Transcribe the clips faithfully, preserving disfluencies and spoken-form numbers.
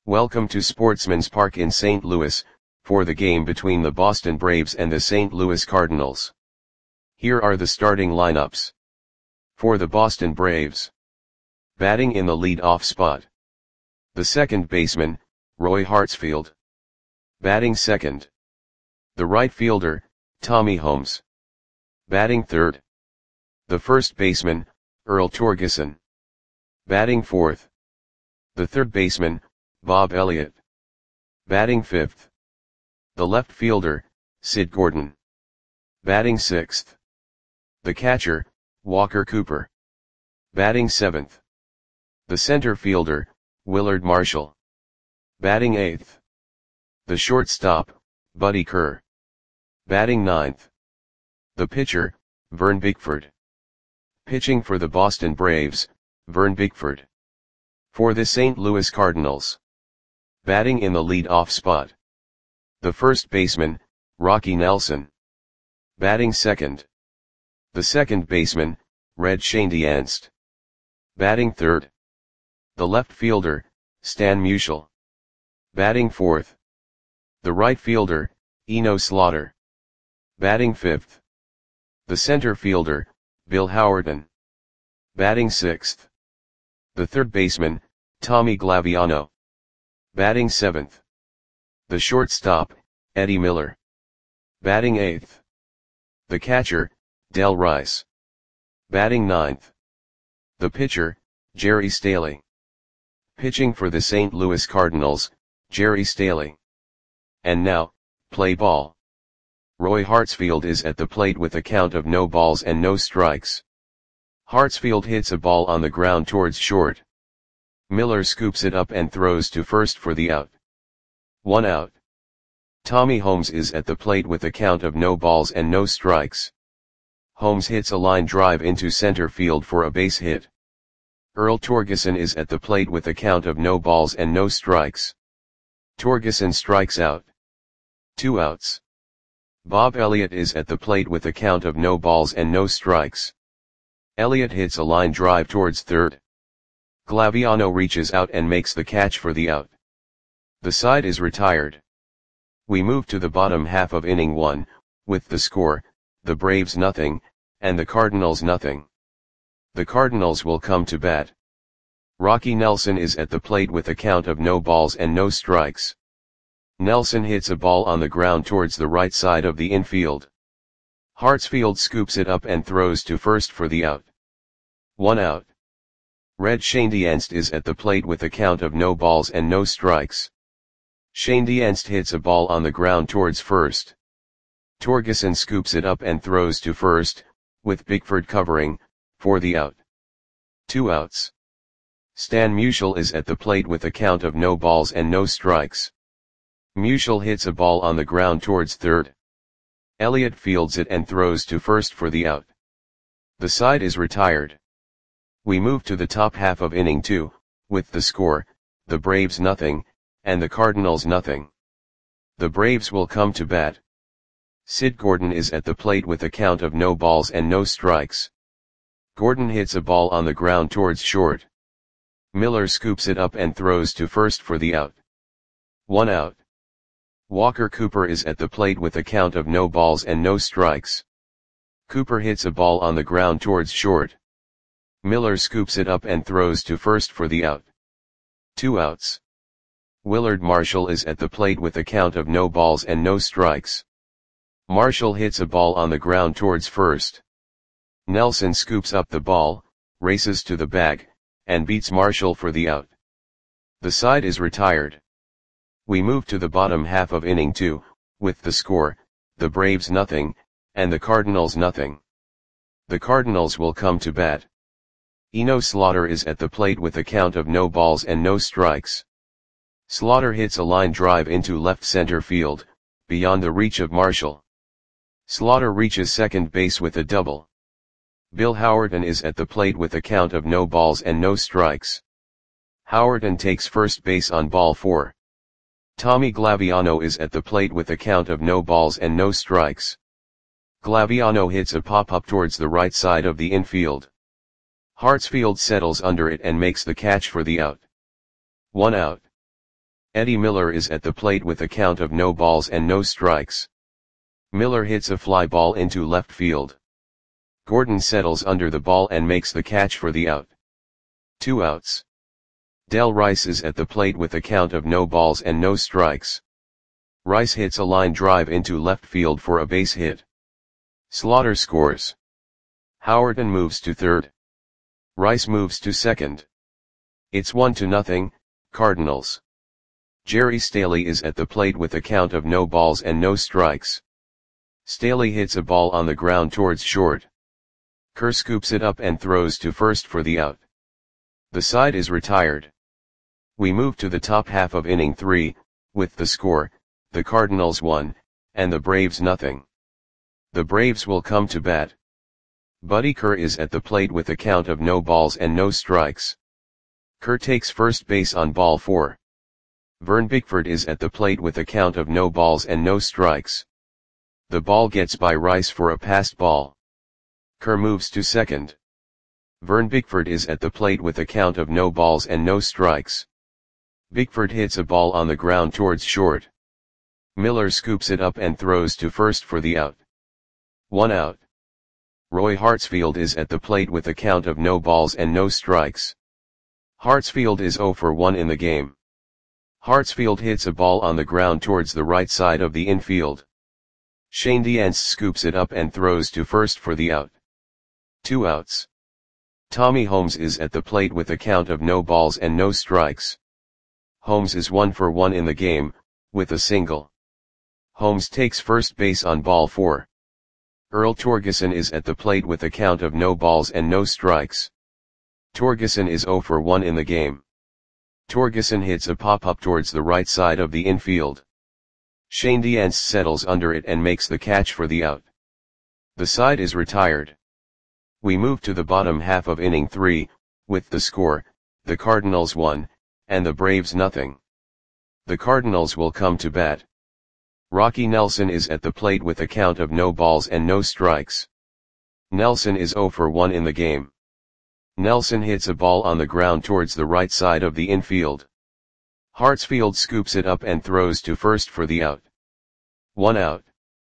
Welcome to Sportsman's Park in Saint Louis, for the game between the Boston Braves and the Saint Louis Cardinals. Here are the starting lineups. For the Boston Braves. Batting in the lead-off spot. The second baseman, Roy Hartsfield. Batting second. The right fielder, Tommy Holmes. Batting third. The first baseman, Earl Torgeson. Batting fourth. The third baseman, Bob Elliott. Batting fifth. The left fielder, Sid Gordon. Batting sixth. The catcher, Walker Cooper. Batting seventh. The center fielder, Willard Marshall. Batting eighth. The shortstop, Buddy Kerr. Batting ninth. The pitcher, Vern Bickford. Pitching for the Boston Braves, Vern Bickford. For the Saint Louis Cardinals. Batting in the lead-off spot. The first baseman, Rocky Nelson. Batting second. The second baseman, Red Schoendienst. Batting third. The left fielder, Stan Musial. Batting fourth. The right fielder, Eno Slaughter. Batting fifth. The center fielder, Bill Howerton. Batting sixth. The third baseman, Tommy Glaviano. Batting seventh. The shortstop, Eddie Miller. Batting eighth. The catcher, Del Rice. Batting ninth. The pitcher, Jerry Staley. Pitching for the Saint Louis Cardinals, Jerry Staley. And now, play ball. Roy Hartsfield is at the plate with a count of no balls and no strikes. Hartsfield hits a ball on the ground towards short. Miller scoops it up and throws to first for the out. One out. Tommy Holmes is at the plate with a count of no balls and no strikes. Holmes hits a line drive into center field for a base hit. Earl Torgeson is at the plate with a count of no balls and no strikes. Torgeson strikes out. Two outs. Bob Elliott is at the plate with a count of no balls and no strikes. Elliott hits a line drive towards third. Glaviano reaches out and makes the catch for the out. The side is retired. We move to the bottom half of inning one, with the score, the Braves nothing, and the Cardinals nothing. The Cardinals will come to bat. Rocky Nelson is at the plate with a count of no balls and no strikes. Nelson hits a ball on the ground towards the right side of the infield. Hartsfield scoops it up and throws to first for the out. One out. Red Schoendienst is at the plate with a count of no balls and no strikes. Schoendienst hits a ball on the ground towards first. Torgeson scoops it up and throws to first, with Bickford covering, for the out. Two outs. Stan Musial is at the plate with a count of no balls and no strikes. Musial hits a ball on the ground towards third. Elliott fields it and throws to first for the out. The side is retired. We move to the top half of inning two, with the score, the Braves nothing, and the Cardinals nothing. The Braves will come to bat. Sid Gordon is at the plate with a count of no balls and no strikes. Gordon hits a ball on the ground towards short. Miller scoops it up and throws to first for the out. One out. Walker Cooper is at the plate with a count of no balls and no strikes. Cooper hits a ball on the ground towards short. Miller scoops it up and throws to first for the out. Two outs. Willard Marshall is at the plate with a count of no balls and no strikes. Marshall hits a ball on the ground towards first. Nelson scoops up the ball, races to the bag, and beats Marshall for the out. The side is retired. We move to the bottom half of inning two, with the score, the Braves nothing, and the Cardinals nothing. The Cardinals will come to bat. Eno Slaughter is at the plate with a count of no balls and no strikes. Slaughter hits a line drive into left center field, beyond the reach of Marshall. Slaughter reaches second base with a double. Bill Howerton is at the plate with a count of no balls and no strikes. Howerton takes first base on ball four. Tommy Glaviano is at the plate with a count of no balls and no strikes. Glaviano hits a pop-up towards the right side of the infield. Hartsfield settles under it and makes the catch for the out. One out. Eddie Miller is at the plate with a count of no balls and no strikes. Miller hits a fly ball into left field. Gordon settles under the ball and makes the catch for the out. Two outs. Del Rice is at the plate with a count of no balls and no strikes. Rice hits a line drive into left field for a base hit. Slaughter scores. Howerton moves to third. Rice moves to second. It's one to nothing, Cardinals. Jerry Staley is at the plate with a count of no balls and no strikes. Staley hits a ball on the ground towards short. Kerr scoops it up and throws to first for the out. The side is retired. We move to the top half of inning three, with the score, the Cardinals one, and the Braves nothing. The Braves will come to bat. Buddy Kerr is at the plate with a count of no balls and no strikes. Kerr takes first base on ball four. Vern Bickford is at the plate with a count of no balls and no strikes. The ball gets by Rice for a passed ball. Kerr moves to second. Vern Bickford is at the plate with a count of no balls and no strikes. Bickford hits a ball on the ground towards short. Miller scoops it up and throws to first for the out. One out. Roy Hartsfield is at the plate with a count of no balls and no strikes. Hartsfield is oh for one in the game. Hartsfield hits a ball on the ground towards the right side of the infield. Shane Diance scoops it up and throws to first for the out. Two outs. Tommy Holmes is at the plate with a count of no balls and no strikes. Holmes is one for one in the game, with a single. Holmes takes first base on ball four. Earl Torgeson is at the plate with a count of no balls and no strikes. Torgeson is oh for one in the game. Torgeson hits a pop-up towards the right side of the infield. Shane Diance settles under it and makes the catch for the out. The side is retired. We move to the bottom half of inning three, with the score, the Cardinals one, and the Braves nothing. The Cardinals will come to bat. Rocky Nelson is at the plate with a count of no balls and no strikes. Nelson is oh for one in the game. Nelson hits a ball on the ground towards the right side of the infield. Hartsfield scoops it up and throws to first for the out. One out.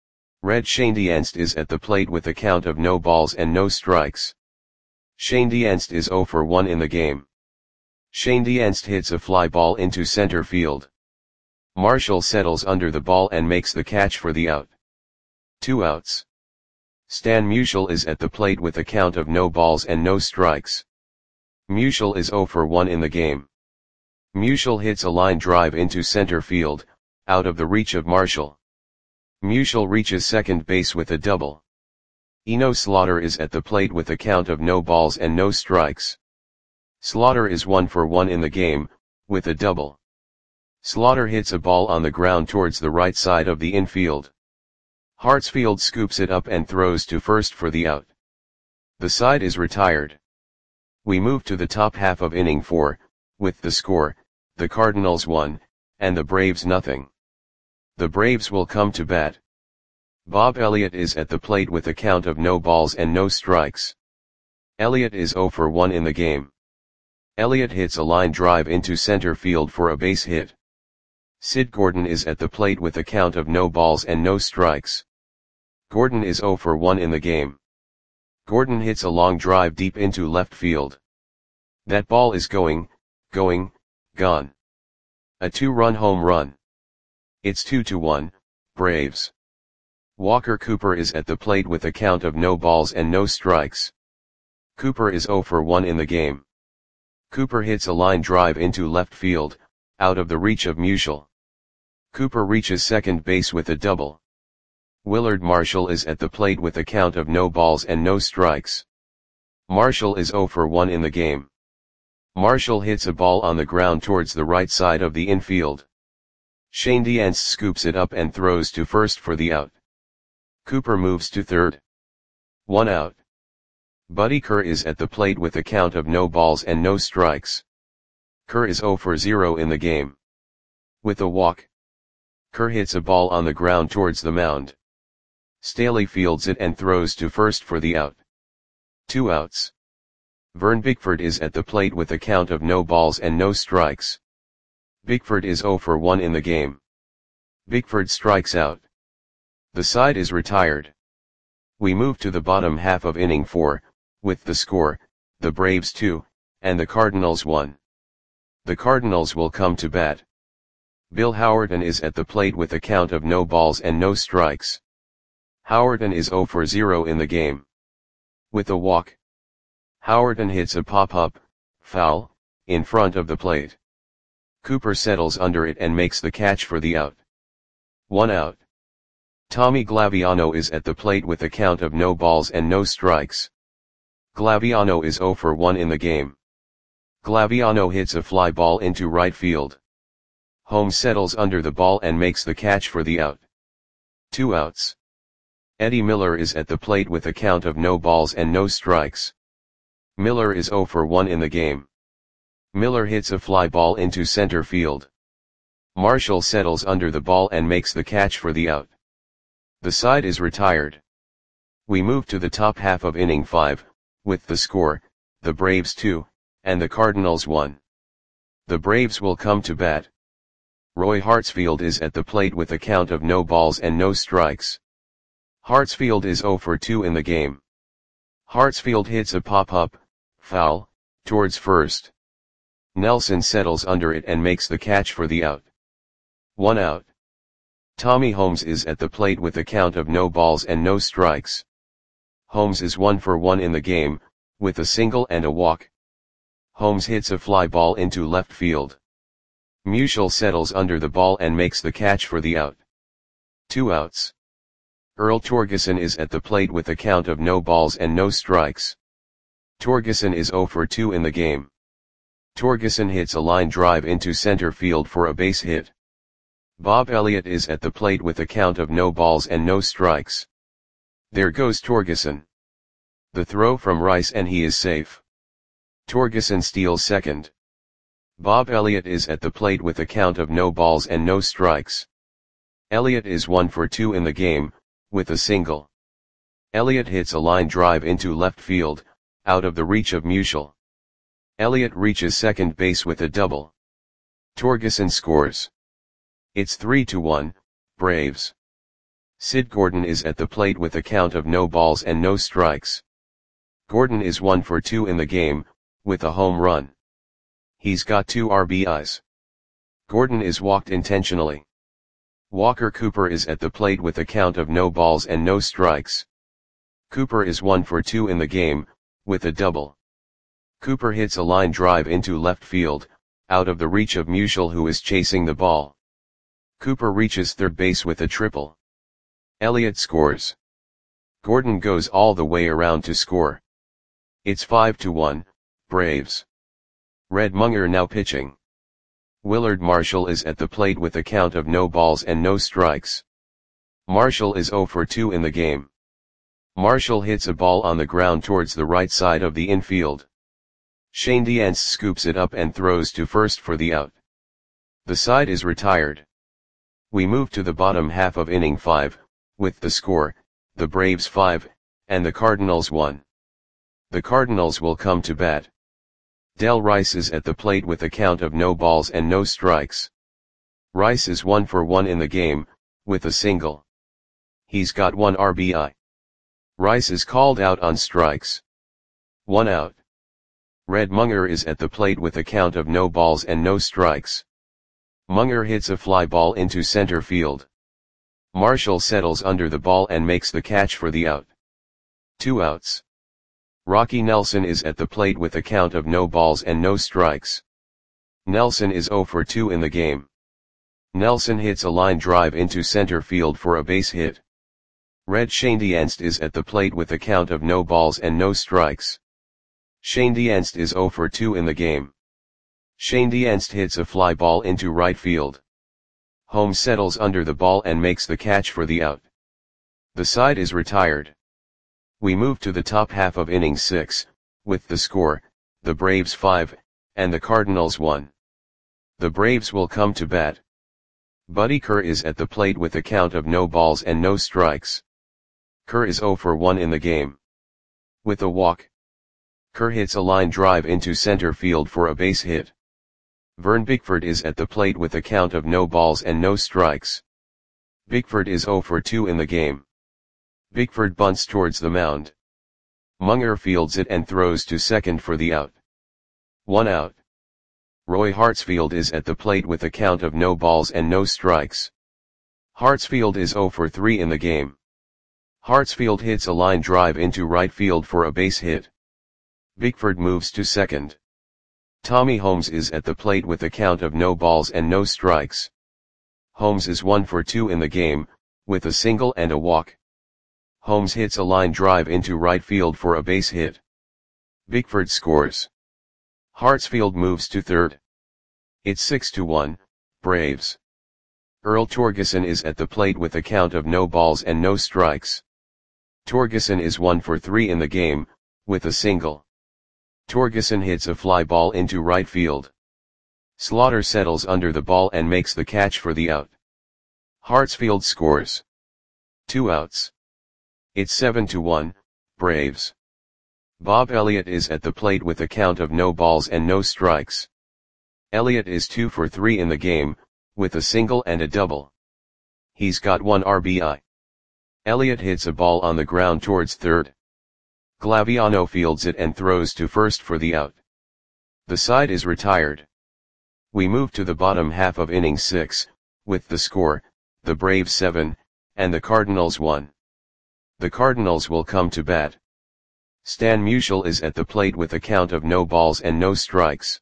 Red Shane Diance is at the plate with a count of no balls and no strikes. Shane Diance is oh for one in the game. Shane Diance hits a fly ball into center field. Marshall settles under the ball and makes the catch for the out. Two outs. Stan Musial is at the plate with a count of no balls and no strikes. Musial is oh for one in the game. Musial hits a line drive into center field, out of the reach of Marshall. Musial reaches second base with a double. Eno Slaughter is at the plate with a count of no balls and no strikes. Slaughter is one for one in the game, with a double. Slaughter hits a ball on the ground towards the right side of the infield. Hartsfield scoops it up and throws to first for the out. The side is retired. We move to the top half of inning four, with the score, the Cardinals one, and the Braves nothing. The Braves will come to bat. Bob Elliott is at the plate with a count of no balls and no strikes. Elliott is oh for one in the game. Elliott hits a line drive into center field for a base hit. Sid Gordon is at the plate with a count of no balls and no strikes. Gordon is oh for one in the game. Gordon hits a long drive deep into left field. That ball is going, going, gone. A two-run home run. It's two to one, Braves. Walker Cooper is at the plate with a count of no balls and no strikes. Cooper is oh for one in the game. Cooper hits a line drive into left field, out of the reach of Musial. Cooper reaches second base with a double. Willard Marshall is at the plate with a count of no balls and no strikes. Marshall is oh for one in the game. Marshall hits a ball on the ground towards the right side of the infield. Shane Diance scoops it up and throws to first for the out. Cooper moves to third. One out. Buddy Kerr is at the plate with a count of no balls and no strikes. Kerr is oh for zero in the game. With a walk. Kerr hits a ball on the ground towards the mound. Staley fields it and throws to first for the out. Two outs. Vern Bickford is at the plate with a count of no balls and no strikes. Bickford is zero for one in the game. Bickford strikes out. The side is retired. We move to the bottom half of inning four, with the score, the Braves two, and the Cardinals one. The Cardinals will come to bat. Bill Howerton is at the plate with a count of no balls and no strikes. Howerton is zero for zero in the game. With a walk, Howerton hits a pop-up, foul, in front of the plate. Cooper settles under it and makes the catch for the out. One out. Tommy Glaviano is at the plate with a count of no balls and no strikes. Glaviano is zero for one in the game. Glaviano hits a fly ball into right field. Holmes settles under the ball and makes the catch for the out. Two outs. Eddie Miller is at the plate with a count of no balls and no strikes. Miller is zero for one in the game. Miller hits a fly ball into center field. Marshall settles under the ball and makes the catch for the out. The side is retired. We move to the top half of inning five, with the score, the Braves two, and the Cardinals one. The Braves will come to bat. Roy Hartsfield is at the plate with a count of no balls and no strikes. Hartsfield is zero for two in the game. Hartsfield hits a pop-up, foul, towards first. Nelson settles under it and makes the catch for the out. One out. Tommy Holmes is at the plate with a count of no balls and no strikes. Holmes is one for one in the game, with a single and a walk. Holmes hits a fly ball into left field. Musial settles under the ball and makes the catch for the out. Two outs. Earl Torgeson is at the plate with a count of no balls and no strikes. Torgeson is zero for two in the game. Torgeson hits a line drive into center field for a base hit. Bob Elliott is at the plate with a count of no balls and no strikes. There goes Torgeson. The throw from Rice and he is safe. Torgeson steals second. Bob Elliott is at the plate with a count of no balls and no strikes. Elliott is one for two in the game, with a single. Elliott hits a line drive into left field, out of the reach of Musial. Elliott reaches second base with a double. Torgeson scores. It's three to one, Braves. Sid Gordon is at the plate with a count of no balls and no strikes. Gordon is one for two in the game, with a home run. He's got two R B Is. Gordon is walked intentionally. Walker Cooper is at the plate with a count of no balls and no strikes. Cooper is one for two in the game, with a double. Cooper hits a line drive into left field, out of the reach of Musial who is chasing the ball. Cooper reaches third base with a triple. Elliott scores. Gordon goes all the way around to score. It's five to one, Braves. Red Munger now pitching. Willard Marshall is at the plate with a count of no balls and no strikes. Marshall is zero for two in the game. Marshall hits a ball on the ground towards the right side of the infield. Shane Diance scoops it up and throws to first for the out. The side is retired. We move to the bottom half of inning five, with the score, the Braves five, and the Cardinals one. The Cardinals will come to bat. Del Rice is at the plate with a count of no balls and no strikes. Rice is one for one in the game, with a single. He's got one R B I. Rice is called out on strikes. One out. Red Munger is at the plate with a count of no balls and no strikes. Munger hits a fly ball into center field. Marshall settles under the ball and makes the catch for the out. Two outs. Rocky Nelson is at the plate with a count of no balls and no strikes. Nelson is zero for two in the game. Nelson hits a line drive into center field for a base hit. Red Shane Diance is at the plate with a count of no balls and no strikes. Shane Diance is zero for two in the game. Shane Diance hits a fly ball into right field. Holmes settles under the ball and makes the catch for the out. The side is retired. We move to the top half of inning six, with the score, the Braves five, and the Cardinals one. The Braves will come to bat. Buddy Kerr is at the plate with a count of no balls and no strikes. Kerr is zero for one in the game. With a walk, Kerr hits a line drive into center field for a base hit. Vern Bickford is at the plate with a count of no balls and no strikes. Bickford is zero for two in the game. Bickford bunts towards the mound. Munger fields it and throws to second for the out. One out. Roy Hartsfield is at the plate with a count of no balls and no strikes. Hartsfield is zero for three in the game. Hartsfield hits a line drive into right field for a base hit. Bickford moves to second. Tommy Holmes is at the plate with a count of no balls and no strikes. Holmes is one for two in the game, with a single and a walk. Holmes hits a line drive into right field for a base hit. Bickford scores. Hartsfield moves to third. It's six to one, Braves. Earl Torgeson is at the plate with a count of no balls and no strikes. Torgeson is one for three in the game, with a single. Torgeson hits a fly ball into right field. Slaughter settles under the ball and makes the catch for the out. Hartsfield scores. Two outs. It's seven to one, Braves. Bob Elliott is at the plate with a count of no balls and no strikes. Elliott is two for three in the game, with a single and a double. He's got one R B I. Elliott hits a ball on the ground towards third. Glaviano fields it and throws to first for the out. The side is retired. We move to the bottom half of inning six, with the score, the Braves seven, and the Cardinals one. The Cardinals will come to bat. Stan Musial is at the plate with a count of no balls and no strikes.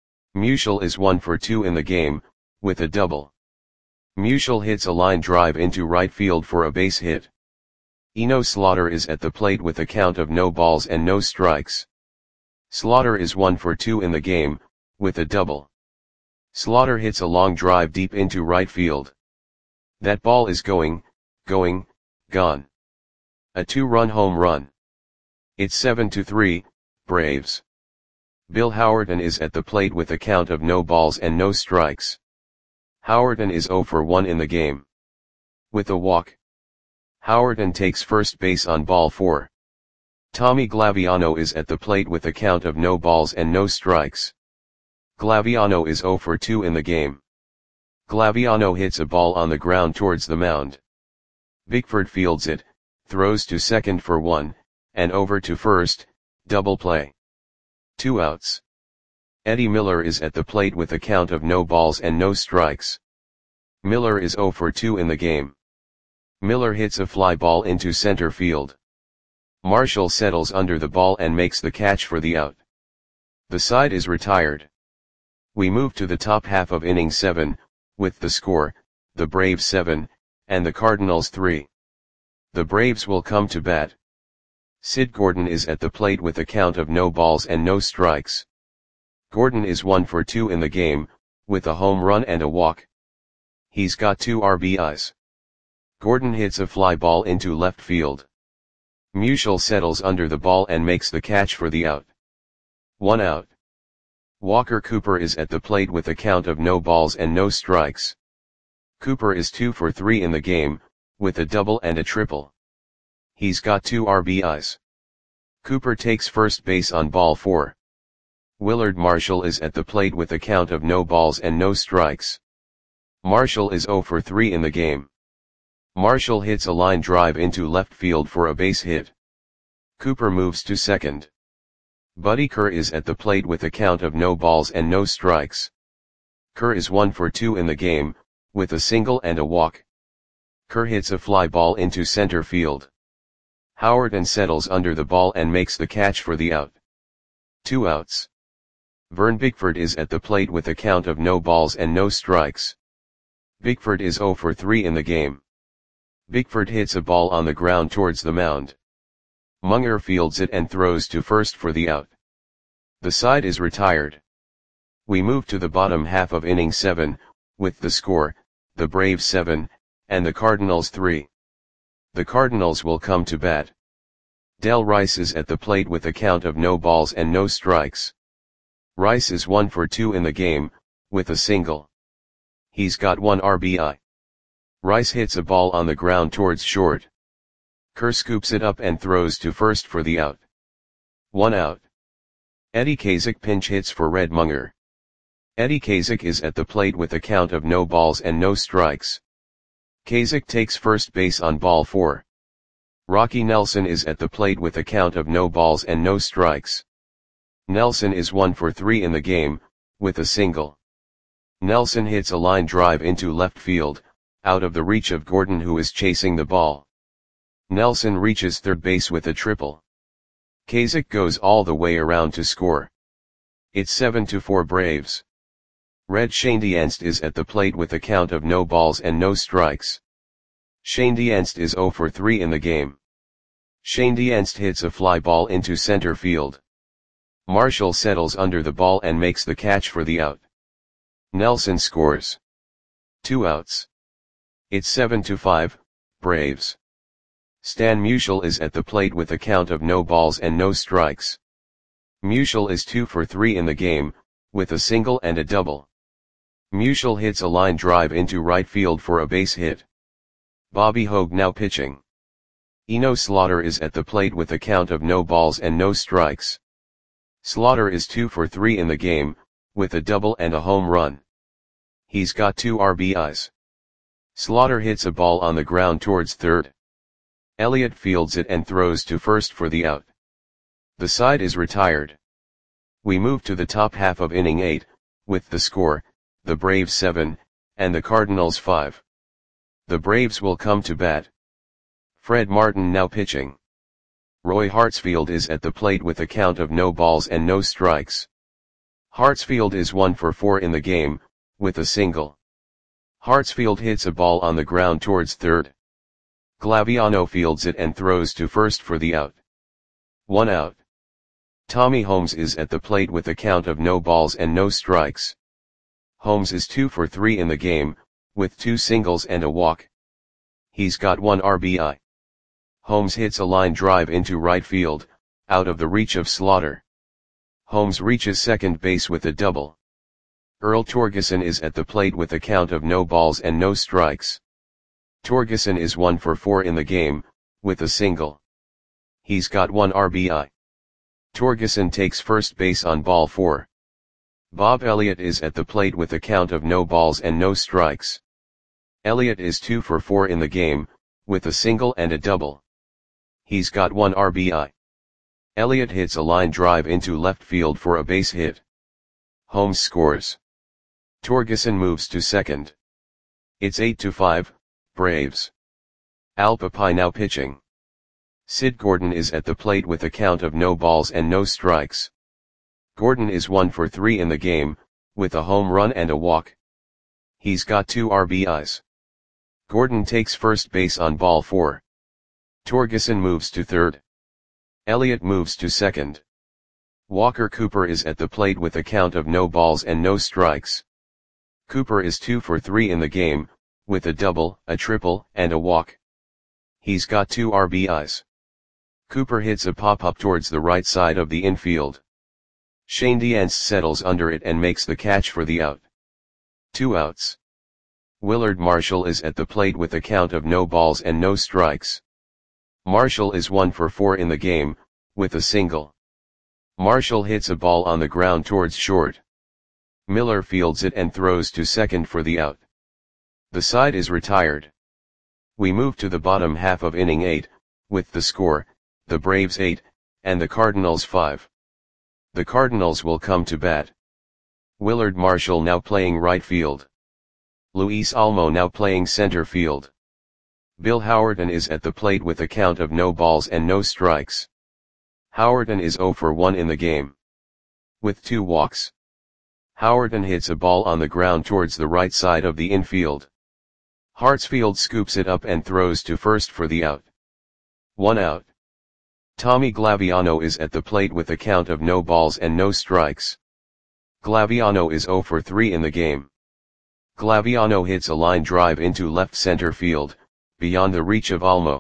Musial is one for two in the game, with a double. Musial hits a line drive into right field for a base hit. Eno Slaughter is at the plate with a count of no balls and no strikes. Slaughter is one for two in the game, with a double. Slaughter hits a long drive deep into right field. That ball is going, going, gone. A two-run home run. It's seven to three, Braves. Bill Howerton is at the plate with a count of no balls and no strikes. Howerton is zero for one in the game. With a walk. Howerton takes first base on ball four. Tommy Glaviano is at the plate with a count of no balls and no strikes. Glaviano is zero for two in the game. Glaviano hits a ball on the ground towards the mound. Bickford fields it, throws to second for one, and over to first, double play. Two outs. Eddie Miller is at the plate with a count of no balls and no strikes. Miller is zero for two in the game. Miller hits a fly ball into center field. Marshall settles under the ball and makes the catch for the out. The side is retired. We move to the top half of inning seven, with the score, the Braves seven, and the Cardinals three. The Braves will come to bat. Sid Gordon is at the plate with a count of no balls and no strikes. Gordon is one for two in the game, with a home run and a walk. He's got two R B Is. Gordon hits a fly ball into left field. Musial settles under the ball and makes the catch for the out. One out. Walker Cooper is at the plate with a count of no balls and no strikes. Cooper is two for three in the game, with a double and a triple. He's got two R B Is. Cooper takes first base on ball four. Willard Marshall is at the plate with a count of no balls and no strikes. Marshall is zero for three in the game. Marshall hits a line drive into left field for a base hit. Cooper moves to second. Buddy Kerr is at the plate with a count of no balls and no strikes. Kerr is one for two in the game, with a single and a walk. Kerr hits a fly ball into center field. Howerton settles under the ball and makes the catch for the out. Two outs. Vern Bickford is at the plate with a count of no balls and no strikes. Bickford is zero for three in the game. Bickford hits a ball on the ground towards the mound. Munger fields it and throws to first for the out. The side is retired. We move to the bottom half of inning seven, with the score, the Braves seven, and the Cardinals three. The Cardinals will come to bat. Del Rice is at the plate with a count of no balls and no strikes. Rice is one for two in the game, with a single. He's got one R B I. Rice hits a ball on the ground towards short. Kerr scoops it up and throws to first for the out. One out. Eddie Kazak pinch hits for Red Munger. Eddie Kazak is at the plate with a count of no balls and no strikes. Kazak takes first base on ball four. Rocky Nelson is at the plate with a count of no balls and no strikes. Nelson is one for three in the game, with a single. Nelson hits a line drive into left field, out of the reach of Gordon, who is chasing the ball. Nelson reaches third base with a triple. Kazak goes all the way around to score. It's seven to four Braves. Red Schoendienst is at the plate with a count of no balls and no strikes. Schoendienst is zero for three in the game. Schoendienst hits a fly ball into center field. Marshall settles under the ball and makes the catch for the out. Nelson scores. Two outs. It's seven to five, Braves. Stan Musial is at the plate with a count of no balls and no strikes. Musial is two for three in the game, with a single and a double. Musial hits a line drive into right field for a base hit. Bobby Hogue now pitching. Eno Slaughter is at the plate with a count of no balls and no strikes. Slaughter is two for three in the game, with a double and a home run. He's got two R B Is. Slaughter hits a ball on the ground towards third. Elliott fields it and throws to first for the out. The side is retired. We move to the top half of inning eight, with the score, the Braves seven, and the Cardinals five. The Braves will come to bat. Fred Martin now pitching. Roy Hartsfield is at the plate with a count of no balls and no strikes. Hartsfield is one for four in the game, with a single. Hartsfield hits a ball on the ground towards third. Glaviano fields it and throws to first for the out. One out. Tommy Holmes is at the plate with a count of no balls and no strikes. Holmes is two for three in the game, with two singles and a walk. He's got one R B I. Holmes hits a line drive into right field, out of the reach of Slaughter. Holmes reaches second base with a double. Earl Torgeson is at the plate with a count of no balls and no strikes. Torgeson is one for four in the game, with a single. He's got one R B I. Torgeson takes first base on ball four. Bob Elliott is at the plate with a count of no balls and no strikes. Elliott is two for four in the game, with a single and a double. He's got one R B I. Elliott hits a line drive into left field for a base hit. Holmes scores. Torgeson moves to second. It's eight to five, Braves. Al Papai now pitching. Sid Gordon is at the plate with a count of no balls and no strikes. Gordon is one for three in the game, with a home run and a walk. He's got two R B Is. Gordon takes first base on ball four. Torgeson moves to third. Elliott moves to second. Walker Cooper is at the plate with a count of no balls and no strikes. Cooper is two for three in the game, with a double, a triple, and a walk. He's got two R B Is. Cooper hits a pop-up towards the right side of the infield. Schoendienst settles under it and makes the catch for the out. Two outs. Willard Marshall is at the plate with a count of no balls and no strikes. Marshall is one for four in the game, with a single. Marshall hits a ball on the ground towards short. Miller fields it and throws to second for the out. The side is retired. We move to the bottom half of inning eight, with the score, the Braves eight, and the Cardinals five. The Cardinals will come to bat. Willard Marshall now playing right field. Luis Almo now playing center field. Bill Howerton is at the plate with a count of no balls and no strikes. Howerton is zero for one in the game. With two walks. Howerton hits a ball on the ground towards the right side of the infield. Hartsfield scoops it up and throws to first for the out. One out. Tommy Glaviano is at the plate with a count of no balls and no strikes. Glaviano is zero for three in the game. Glaviano hits a line drive into left center field, beyond the reach of Almo.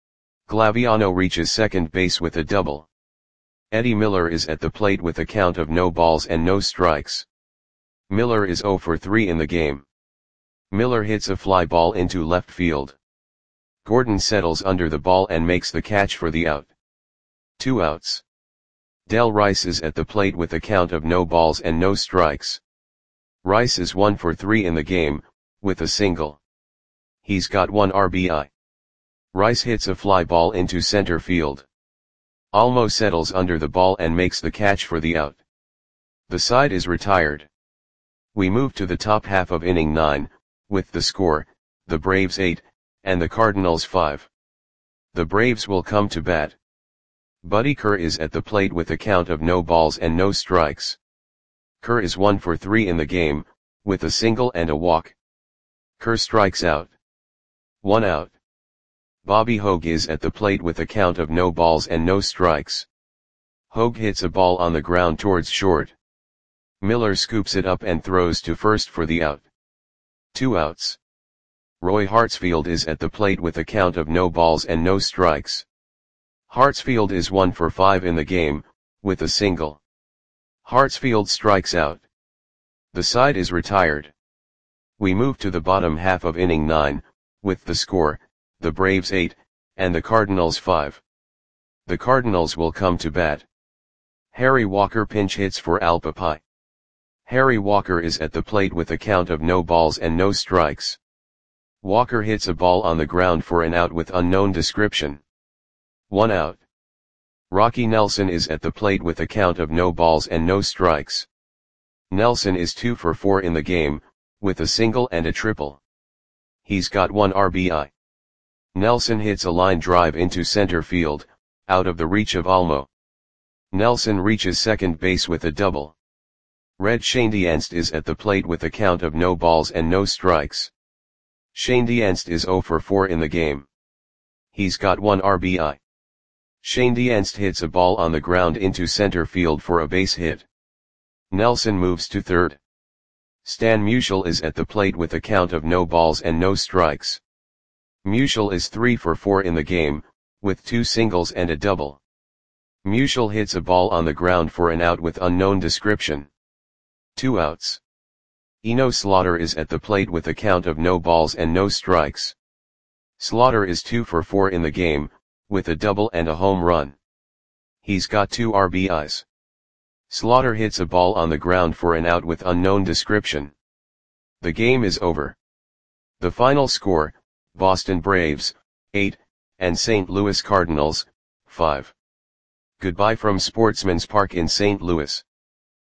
Glaviano reaches second base with a double. Eddie Miller is at the plate with a count of no balls and no strikes. Miller is zero for three in the game. Miller hits a fly ball into left field. Gordon settles under the ball and makes the catch for the out. Two outs. Del Rice is at the plate with a count of no balls and no strikes. Rice is one for three in the game, with a single. He's got one R B I. Rice hits a fly ball into center field. Almo settles under the ball and makes the catch for the out. The side is retired. We move to the top half of inning nine, with the score, the Braves eight, and the Cardinals five. The Braves will come to bat. Buddy Kerr is at the plate with a count of no balls and no strikes. Kerr is one for three in the game, with a single and a walk. Kerr strikes out. One out. Bobby Hogue is at the plate with a count of no balls and no strikes. Hogue hits a ball on the ground towards short. Miller scoops it up and throws to first for the out. Two outs. Roy Hartsfield is at the plate with a count of no balls and no strikes. Hartsfield is one for five in the game, with a single. Hartsfield strikes out. The side is retired. We move to the bottom half of inning nine, with the score, the Braves eight, and the Cardinals five. The Cardinals will come to bat. Harry Walker pinch hits for Al Papai. Harry Walker is at the plate with a count of no balls and no strikes. Walker hits a ball on the ground for an out with unknown description. One out. Rocky Nelson is at the plate with a count of no balls and no strikes. Nelson is two for four in the game, with a single and a triple. He's got one R B I. Nelson hits a line drive into center field, out of the reach of Almo. Nelson reaches second base with a double. Red Schoendienst is at the plate with a count of no balls and no strikes. Schoendienst is zero for four in the game. He's got one R B I. Schoendienst hits a ball on the ground into center field for a base hit. Nelson moves to third. Stan Musial is at the plate with a count of no balls and no strikes. Musial is three for four in the game, with two singles and a double. Musial hits a ball on the ground for an out with unknown description. Two outs. Eno Slaughter is at the plate with a count of no balls and no strikes. Slaughter is two for four in the game, with a double and a home run. He's got two R B Is. Slaughter hits a ball on the ground for an out with unknown description. The game is over. The final score, Boston Braves, eight, and Saint Louis Cardinals, five. Goodbye from Sportsman's Park in Saint Louis.